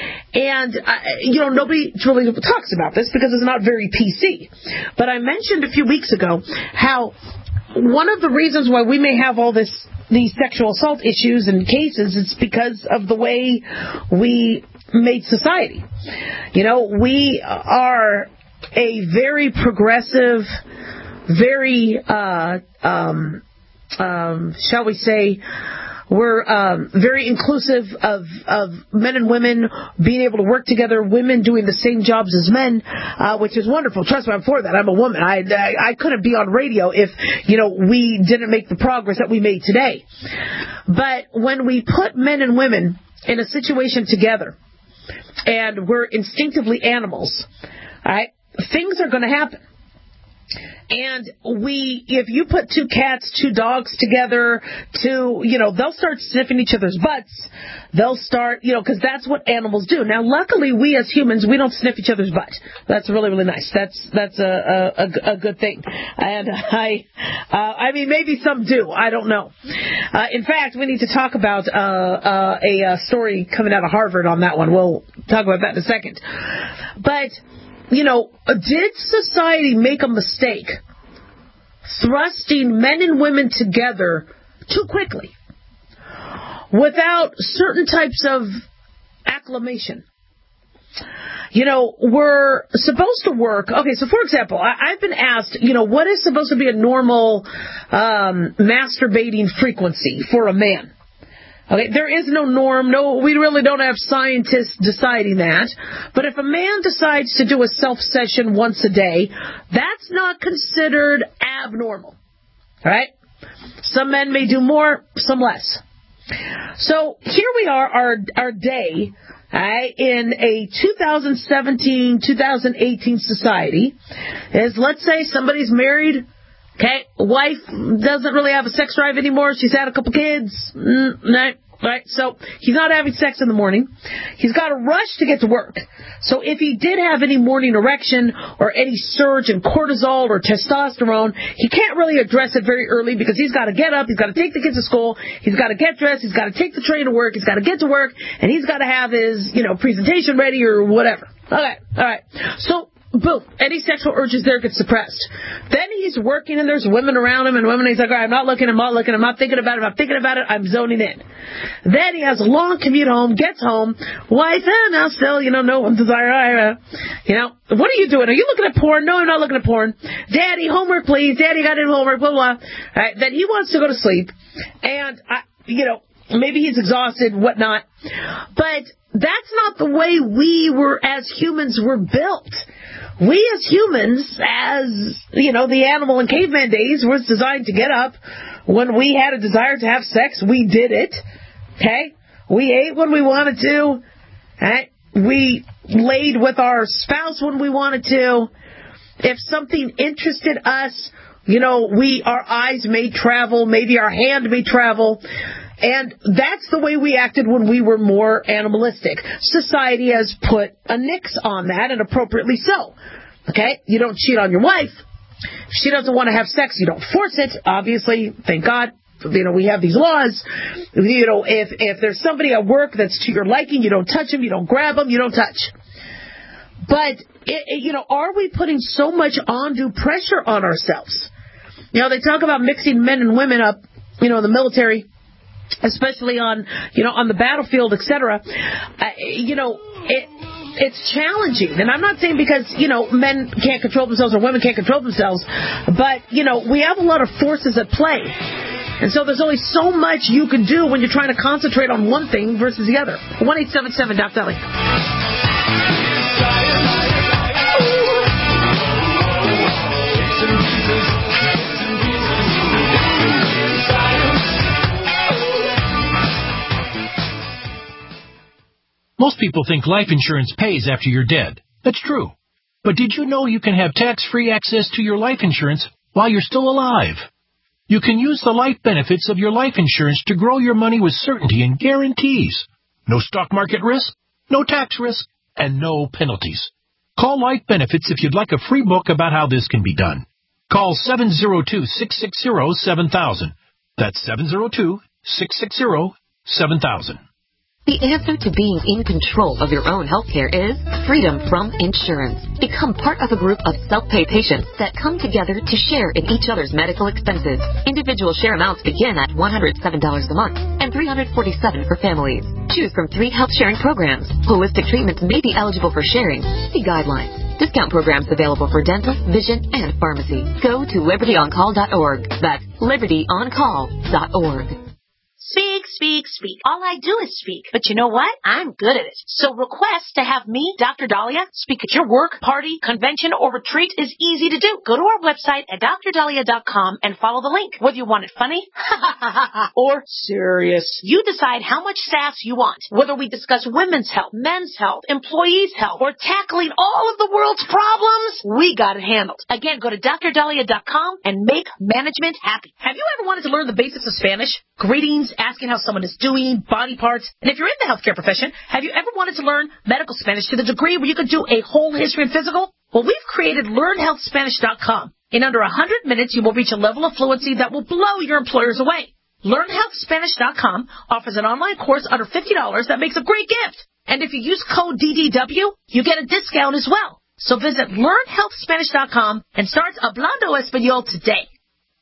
And, uh, you know, nobody really talks about this because it's not very P C. But I mentioned a few weeks ago how one of the reasons why we may have all this, these sexual assault issues and cases is because of the way we made society. You know, we are a very progressive, very, uh, um, um, shall we say, we're um, very inclusive of, of men and women being able to work together, women doing the same jobs as men, uh, which is wonderful. Trust me, I'm for that. I'm a woman. I, I, I couldn't be on radio if, you know, we didn't make the progress that we made today. But when we put men and women in a situation together, and we're instinctively animals, all right, things are going to happen. And we, if you put two cats, two dogs together, two, you know, they'll start sniffing each other's butts. They'll start, you know, because that's what animals do. Now, luckily, we as humans, we don't sniff each other's butt. That's really, really nice. That's that's a a, a good thing. And I, uh, I mean, maybe some do. I don't know. Uh, in fact, we need to talk about uh, uh, a, a story coming out of Harvard on that one. We'll talk about that in a second. But you know, did society make a mistake thrusting men and women together too quickly without certain types of acclamation? You know, we're supposed to work. Okay, so for example, I, I've been asked, you know, what is supposed to be a normal um, masturbating frequency for a man? Okay, there is no norm. No, we really don't have scientists deciding that. But if a man decides to do a self-session once a day, that's not considered abnormal. All right? Some men may do more, some less. So here we are, our our day, right, in a two thousand seventeen, two thousand eighteen society, is, let's say somebody's married. Okay, wife doesn't really have a sex drive anymore. She's had a couple kids. Mm, no, right? So he's not having sex in the morning. He's got to rush to get to work. So if he did have any morning erection or any surge in cortisol or testosterone, he can't really address it very early because he's got to get up. He's got to take the kids to school. He's got to get dressed. He's got to take the train to work. He's got to get to work, and he's got to have his, you know, presentation ready or whatever. Okay, all right. So boom, any sexual urges there get suppressed. Then he's working and there's women around him and women, he's like, all right, I'm not looking, I'm not looking, I'm not thinking about it, I'm not thinking about it, I'm zoning in. Then he has a long commute home, gets home, wife, eh, now still, you know, no desire, uh, you know, what are you doing? Are you looking at porn? No, I'm not looking at porn. Daddy, homework please, Daddy got in homework, blah, blah. All right, then he wants to go to sleep, and, I, you know, maybe he's exhausted, whatnot, but that's not the way we were, as humans, were built. We as humans, as, you know, the animal in caveman days, was designed to get up. When we had a desire to have sex, we did it. Okay? We ate when we wanted to. Right? We laid with our spouse when we wanted to. If something interested us, you know, we, our eyes may travel, maybe our hand may travel. And that's the way we acted when we were more animalistic. Society has put a nix on that, and appropriately so. Okay? You don't cheat on your wife. If she doesn't want to have sex, you don't force it. Obviously, thank God, you know, we have these laws. You know, if, if there's somebody at work that's to your liking, you don't touch them, you don't grab them, you don't touch. But, it, it, you know, are we putting so much undue pressure on ourselves? You know, they talk about mixing men and women up, you know, in the military, especially on, you know, on the battlefield, et cetera. Uh, you know, it, it's challenging. And I'm not saying because, you know, men can't control themselves or women can't control themselves, but, you know, we have a lot of forces at play. And so there's only so much you can do when you're trying to concentrate on one thing versus the other. one eight seven seven, Doc Deli. Most people think life insurance pays after you're dead. That's true. But did you know you can have tax-free access to your life insurance while you're still alive? You can use the life benefits of your life insurance to grow your money with certainty and guarantees. No stock market risk, no tax risk, and no penalties. Call Life Benefits if you'd like a free book about how this can be done. Call seven zero two, six six zero, seven thousand. That's seven zero two, six six zero, seven thousand. The answer to being in control of your own healthcare is freedom from insurance. Become part of a group of self-pay patients that come together to share in each other's medical expenses. Individual share amounts begin at one hundred seven dollars a month and three hundred forty-seven dollars for families. Choose from three health sharing programs. Holistic treatments may be eligible for sharing. See guidelines. Discount programs available for dental, vision, and pharmacy. Go to liberty on call dot org. That's liberty on call dot org. Speak, speak, speak. All I do is speak. But you know what? I'm good at it. So request to have me, Doctor Dahlia, speak at your work, party, convention, or retreat is easy to do. Go to our website at dr dahlia dot com and follow the link. Whether you want it funny or serious, you decide how much sass you want. Whether we discuss women's health, men's health, employees' health, or tackling all of the world's problems, we got it handled. Again, go to dr dahlia dot com and make management happy. Have you ever wanted to learn the basics of Spanish? Greetings, asking how someone is doing, body parts. And if you're in the healthcare profession, have you ever wanted to learn medical Spanish to the degree where you could do a whole history and physical? Well, we've created learn health spanish dot com. In under one hundred minutes, you will reach a level of fluency that will blow your employers away. learn health spanish dot com offers an online course under fifty dollars that makes a great gift. And if you use code D D W, you get a discount as well. So visit learn health spanish dot com and start Hablando Español today.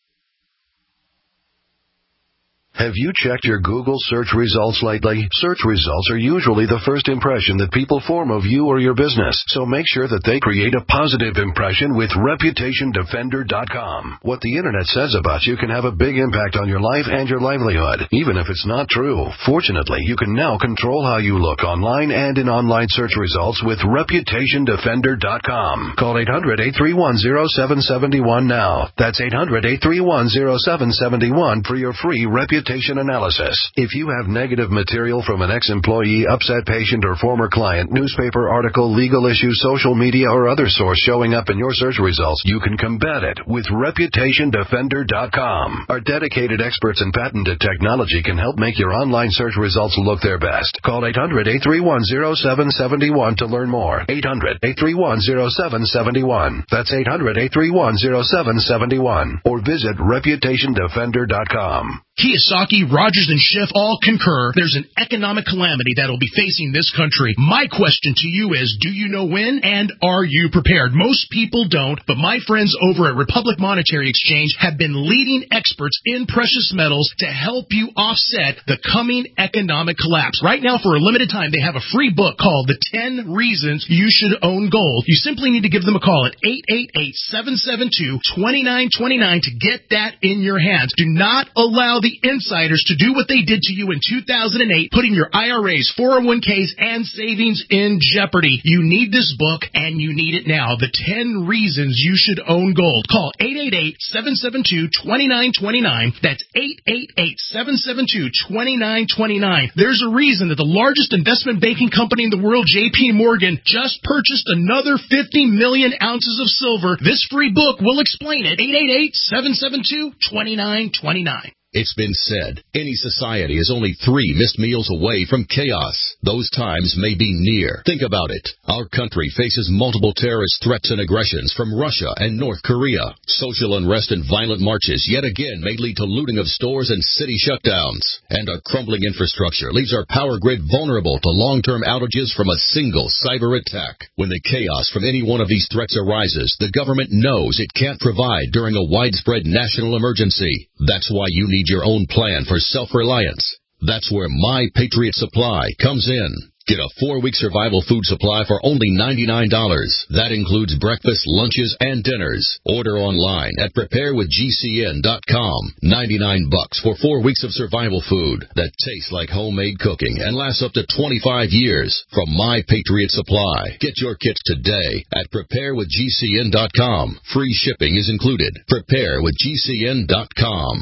Have you checked your Google search results lately? Search results are usually the first impression that people form of you or your business, so make sure that they create a positive impression with reputation defender dot com. What the Internet says about you can have a big impact on your life and your livelihood, even if it's not true. Fortunately, you can now control how you look online and in online search results with reputation defender dot com. Call eight hundred, eight three one, zero seven seven one now. That's eight hundred, eight three one, zero seven seven one for your free reputation analysis. If you have negative material from an ex-employee, upset patient, or former client, newspaper article, legal issue, social media, or other source showing up in your search results, you can combat it with reputation defender dot com. Our dedicated experts in patented technology can help make your online search results look their best. Call eight hundred, eight three one, zero seven seven one to learn more. eight hundred, eight three one, zero seven seven one. That's eight hundred, eight three one, zero seven seven one. Or visit reputation defender dot com. Kiyosaki, Rogers, and Schiff all concur there's an economic calamity that will be facing this country. My question to you is, do you know when, and are you prepared? Most people don't, but my friends over at Republic Monetary Exchange have been leading experts in precious metals to help you offset the coming economic collapse. Right now, for a limited time, they have a free book called The ten Reasons You Should Own Gold. You simply need to give them a call at eight eight eight, seven seven two, two nine two nine to get that in your hands. Do not allow the insiders to do what they did to you in two thousand eight, putting your I R As, four oh one k's, and savings in jeopardy. You need this book, and you need it now. The ten Reasons You Should Own Gold. Call eight eight eight, seven seven two, two nine two nine. That's eight eight eight, seven seven two, two nine two nine. There's a reason that the largest investment banking company in the world, J P Morgan, just purchased another fifty million ounces of silver. This free book will explain it. eight eight eight, seven seven two, two nine two nine. It's been said, any society is only three missed meals away from chaos. Those times may be near. Think about it. Our country faces multiple terrorist threats and aggressions from Russia and North Korea. Social unrest and violent marches yet again may lead to looting of stores and city shutdowns. And a crumbling infrastructure leaves our power grid vulnerable to long-term outages from a single cyber attack. When the chaos from any one of these threats arises, the government knows it can't provide during a widespread national emergency. That's why you need your own plan for self-reliance. That's where My Patriot Supply comes in. Get a four-week survival food supply for only ninety-nine dollars. That includes breakfast, lunches, and dinners. Order online at prepare with G C N dot com. ninety-nine bucks for four weeks of survival food that tastes like homemade cooking and lasts up to twenty-five years from My Patriot Supply. Get your kits today at prepare with G C N dot com. Free shipping is included. prepare with G C N dot com.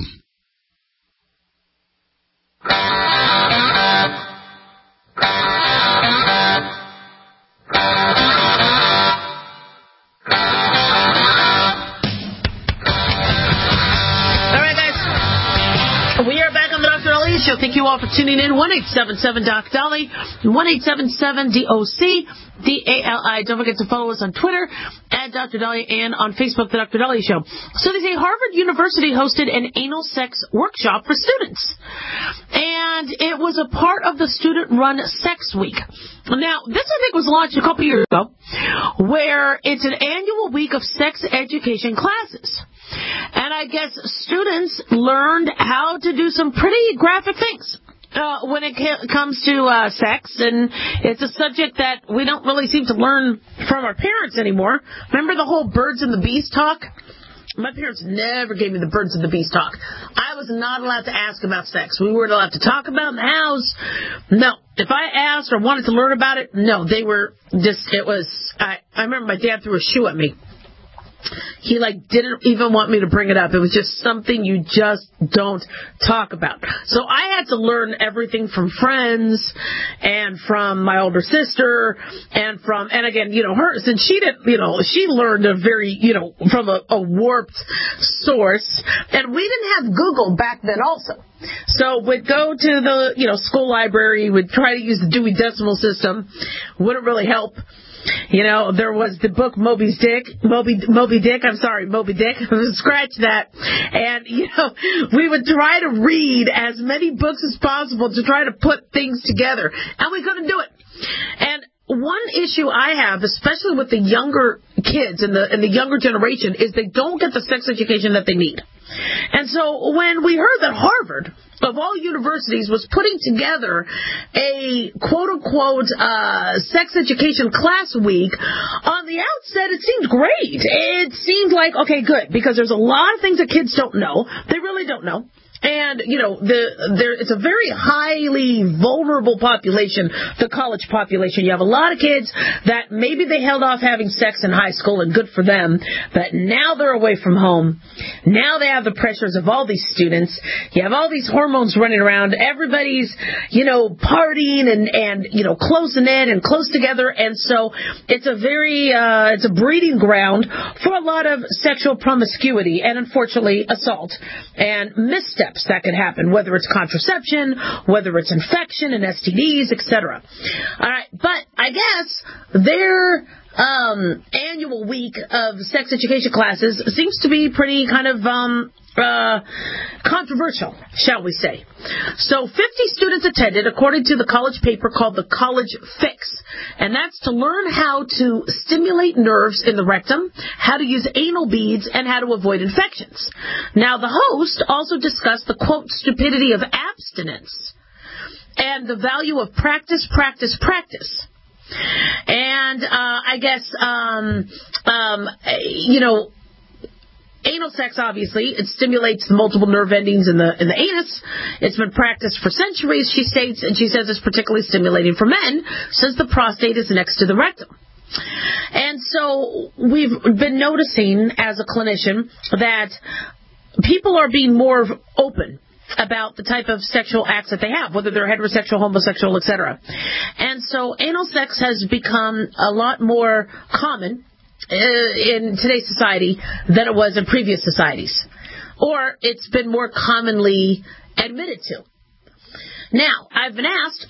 Show. Thank you all for tuning in. one eight seven seven Doc Dolly, one eight seven seven D O C D A L I. Don't forget to follow us on Twitter at Doctor Dolly and on Facebook, The Doctor Dolly Show. So they say Harvard University hosted an anal sex workshop for students. And it was a part of the student-run Sex Week. Now, this I think was launched a couple years ago, where it's an annual week of sex education classes. And I guess students learned how to do some pretty graphic things. uh, when it ca- comes to uh, sex, and it's a subject that we don't really seem to learn from our parents anymore. Remember the whole birds and the bees talk? My parents never gave me the birds and the bees talk. I was not allowed to ask about sex. We weren't allowed to talk about it in the house. No. If I asked or wanted to learn about it, no, they were just, it was, I, I remember my dad threw a shoe at me. He, like, didn't even want me to bring it up. It was just something you just don't talk about. So I had to learn everything from friends and from my older sister and from, and again, you know, her, since she didn't, you know, she learned a very, you know, from a, a warped source. And we didn't have Google back then also. So we'd go to the, you know, school library, we'd try to use the Dewey Decimal System. Wouldn't really help. You know, there was the book Moby's Dick, Moby, Moby Dick, I'm sorry, Moby Dick, scratch that. And, you know, we would try to read as many books as possible to try to put things together. And we couldn't do it. And one issue I have, especially with the younger kids and the, and the younger generation, is they don't get the sex education that they need. And so when we heard that Harvard, of all universities, was putting together a quote-unquote uh, sex education class week, on the outset it seemed great. It seemed like, okay, good, because there's a lot of things that kids don't know. They really don't know. And, you know, the there it's a very highly vulnerable population, the college population. You have a lot of kids that maybe they held off having sex in high school, and good for them, but now they're away from home. Now they have the pressures of all these students. You have all these hormones running around. Everybody's, you know, partying and, and you know, closing in and close together. And so it's a very, uh, it's a breeding ground for a lot of sexual promiscuity and, unfortunately, assault and missteps that could happen, whether it's contraception, whether it's infection and S T Ds, et cetera. All right, but I guess their um, annual week of sex education classes seems to be pretty kind of um, uh, controversial, shall we say. So fifty students attended, according to the college paper called the College Fix. And that's to learn how to stimulate nerves in the rectum, how to use anal beads, and how to avoid infections. Now, the host also discussed the, quote, stupidity of abstinence and the value of practice, practice, practice. And uh, I guess, um, um, you know, anal sex, obviously, it stimulates the multiple nerve endings in the in the anus. It's been practiced for centuries, she states, and she says it's particularly stimulating for men since the prostate is next to the rectum. And so we've been noticing as a clinician that people are being more open about the type of sexual acts that they have, whether they're heterosexual, homosexual, et cetera. And so anal sex has become a lot more common in today's society than it was in previous societies. Or it's been more commonly admitted to. Now, I've been asked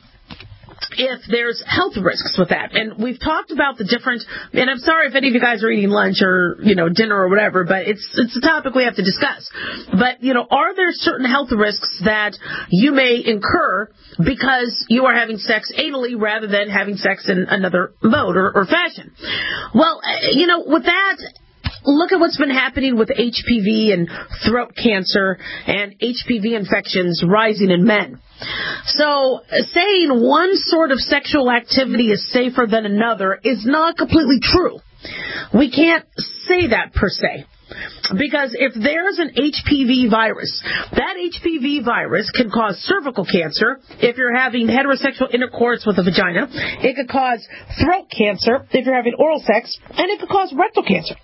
if there's health risks with that. And we've talked about the different, and I'm sorry if any of you guys are eating lunch or, you know, dinner or whatever, but it's it's a topic we have to discuss. But, you know, are there certain health risks that you may incur because you are having sex anally rather than having sex in another mode or, or fashion? Well, you know, with that, look at what's been happening with H P V and throat cancer and H P V infections rising in men. So saying one sort of sexual activity is safer than another is not completely true. We can't say that per se. Because if there's an H P V virus, that H P V virus can cause cervical cancer if you're having heterosexual intercourse with a vagina. It could cause throat cancer if you're having oral sex, and it could cause rectal cancer.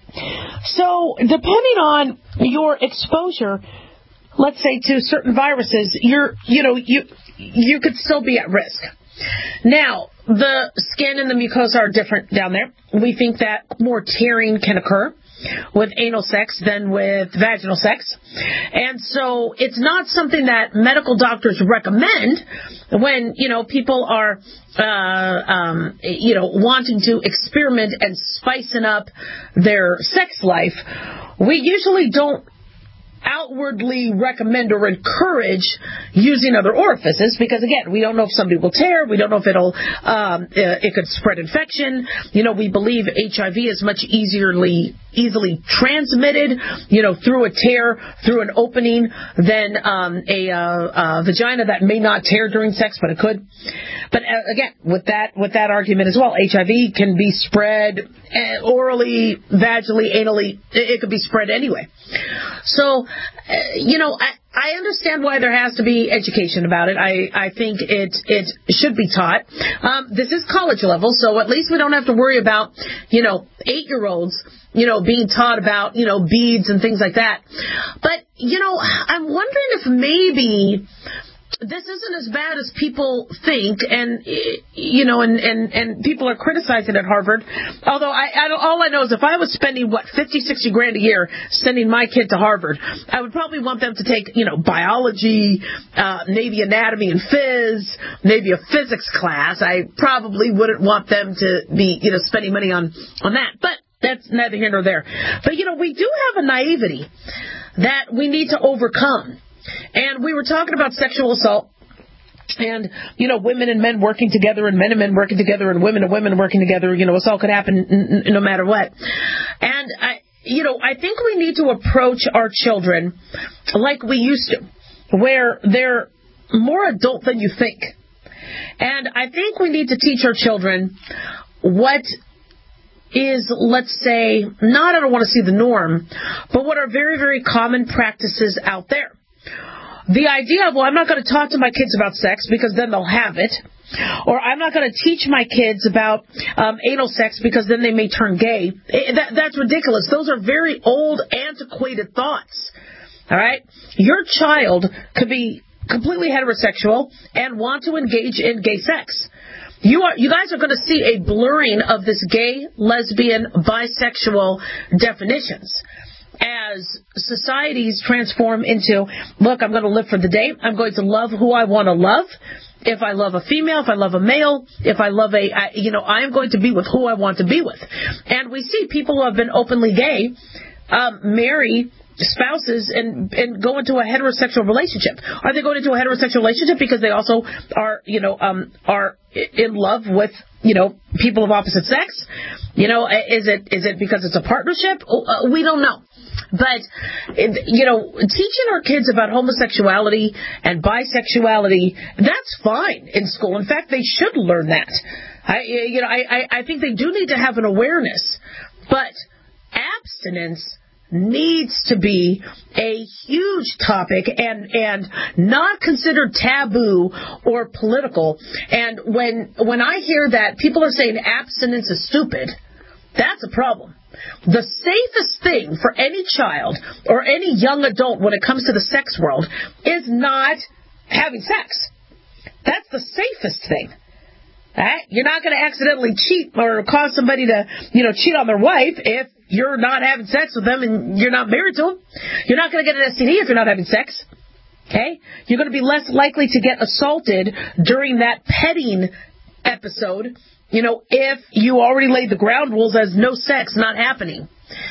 So depending on your exposure, let's say to certain viruses, you're, you know, you you could still be at risk. Now, the skin and the mucosa are different down there. We think that more tearing can occur with anal sex than with vaginal sex. And so it's not something that medical doctors recommend when, you know, people are, uh, um, you know, wanting to experiment and spicing up their sex life. We usually don't outwardly recommend or encourage using other orifices because, again, we don't know if somebody will tear. We don't know if it'll um, it could spread infection. You know, we believe H I V is much easily easily transmitted, you know, through a tear, through an opening, than um, a, uh, a vagina that may not tear during sex, but it could. But uh, again, with that with that argument as well, H I V can be spread orally, vaginally, anally. It, it could be spread anyway. So, uh, you know, I, I understand why there has to be education about it. I, I think it it should be taught. Um, this is college level, so at least we don't have to worry about, you know, eight-year-olds, you know, being taught about, you know, beads and things like that. But, you know, I'm wondering if maybe this isn't as bad as people think, and, you know, and, and, and people are criticizing at Harvard. Although I, I don't, all I know is if I was spending, what, fifty, sixty grand a year sending my kid to Harvard, I would probably want them to take, you know, biology, uh, maybe anatomy and phys, maybe a physics class. I probably wouldn't want them to be, you know, spending money on, on that. But that's neither here nor there. But, you know, we do have a naivety that we need to overcome. And we were talking about sexual assault and, you know, women and men working together and men and men working together and women and women working together. You know, assault could happen n- n- no matter what. And, I, you know, I think we need to approach our children like we used to, where they're more adult than you think. And I think we need to teach our children what is, let's say, not, I don't want to see the norm, but what are very, very common practices out there. The idea of, well, I'm not going to talk to my kids about sex because then they'll have it. Or I'm not going to teach my kids about um, anal sex because then they may turn gay. It, that, that's ridiculous. Those are very old, antiquated thoughts. All right? Your child could be completely heterosexual and want to engage in gay sex. You are, you guys are going to see a blurring of this gay, lesbian, bisexual definitions as societies transform into, look, I'm going to live for the day. I'm going to love who I want to love. If I love a female, if I love a male, if I love a, I, you know, I am going to be with who I want to be with. And we see people who have been openly gay um, marry spouses and and go into a heterosexual relationship. Are they going into a heterosexual relationship because they also are, you know, um, are in love with, you know, people of opposite sex? You know, is it is it because it's a partnership? We don't know. But, you know, teaching our kids about homosexuality and bisexuality, that's fine in school. In fact, they should learn that. I, you know, I, I think they do need to have an awareness. But abstinence needs to be a huge topic and, and not considered taboo or political. And when when I hear that people are saying abstinence is stupid, that's a problem. The safest thing for any child or any young adult when it comes to the sex world is not having sex. That's the safest thing. Right? You're not going to accidentally cheat or cause somebody to, you know, cheat on their wife if you're not having sex with them and you're not married to them. You're not going to get an S T D if you're not having sex. Okay? You're going to be less likely to get assaulted during that petting episode, you know, if you already laid the ground rules as no sex, not happening.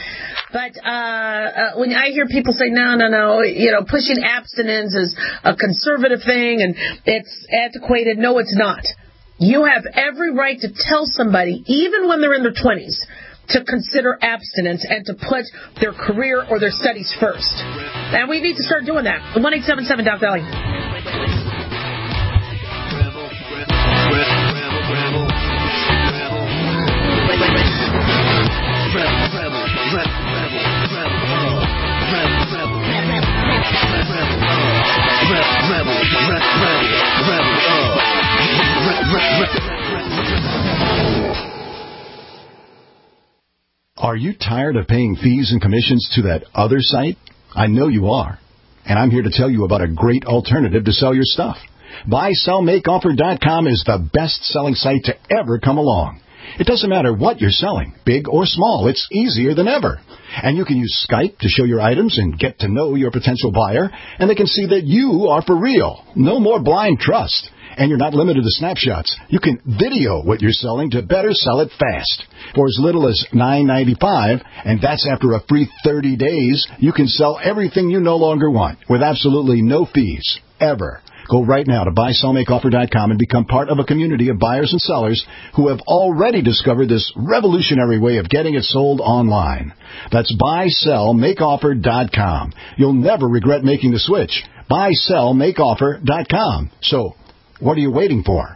But uh, uh, when I hear people say, no, no, no, you know, pushing abstinence is a conservative thing and it's antiquated. No, it's not. You have every right to tell somebody, even when they're in their twenties, to consider abstinence and to put their career or their studies first. And we need to start doing that. one eight seven seven Doc Valley. Are you tired of paying fees and commissions to that other site? I know you are. And I'm here to tell you about a great alternative to sell your stuff. buy sell make offer dot com is the best-selling site to ever come along. It doesn't matter what you're selling, big or small. It's easier than ever. And you can use Skype to show your items and get to know your potential buyer, and they can see that you are for real. No more blind trust. And you're not limited to snapshots. You can video what you're selling to better sell it fast. For as little as nine ninety-five, and that's after a free thirty days, you can sell everything you no longer want with absolutely no fees, ever. Go right now to buy sell make offer dot com and become part of a community of buyers and sellers who have already discovered this revolutionary way of getting it sold online. That's buy sell make offer dot com. You'll never regret making the switch. buy sell make offer dot com. So, what are you waiting for?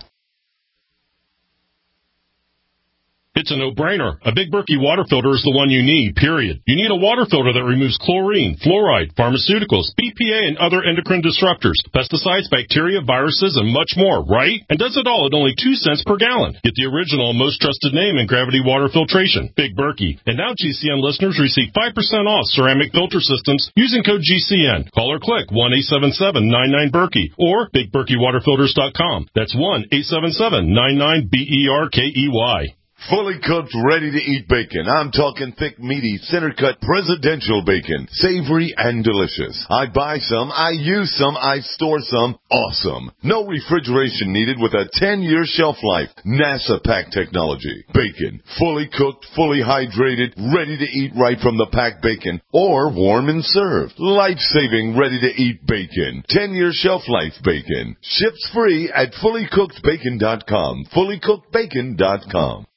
It's a no-brainer. A Big Berkey water filter is the one you need, period. You need a water filter that removes chlorine, fluoride, pharmaceuticals, B P A, and other endocrine disruptors, pesticides, bacteria, viruses, and much more, right? And does it all at only two cents per gallon. Get the original and most trusted name in gravity water filtration, Big Berkey. And now G C N listeners receive five percent off ceramic filter systems using code G C N. Call or click one eight seven seven nine nine Berkey or big berkey water filters dot com. That's one eight seven seven nine nine B E R K E Y. Fully cooked, ready-to-eat bacon. I'm talking thick, meaty, center-cut presidential bacon. Savory and delicious. I buy some, I use some, I store some. Awesome. No refrigeration needed with a ten-year shelf life. NASA pack technology. Bacon. Fully cooked, fully hydrated, ready to eat right from the packed bacon. Or warm and served. Life-saving, ready-to-eat bacon. ten-year shelf life bacon. Ships free at fully cooked bacon dot com. fully cooked bacon dot com.